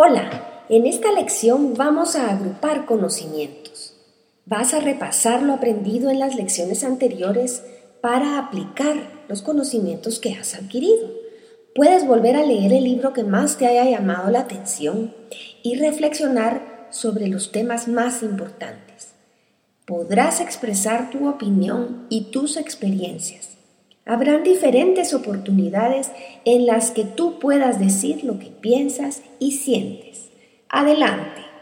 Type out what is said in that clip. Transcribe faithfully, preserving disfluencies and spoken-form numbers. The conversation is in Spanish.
Hola, en esta lección vamos a agrupar conocimientos. Vas a repasar lo aprendido en las lecciones anteriores para aplicar los conocimientos que has adquirido. Puedes volver a leer el libro que más te haya llamado la atención y reflexionar sobre los temas más importantes. Podrás expresar tu opinión y tus experiencias. Habrán diferentes oportunidades en las que tú puedas decir lo que piensas y sientes. Adelante.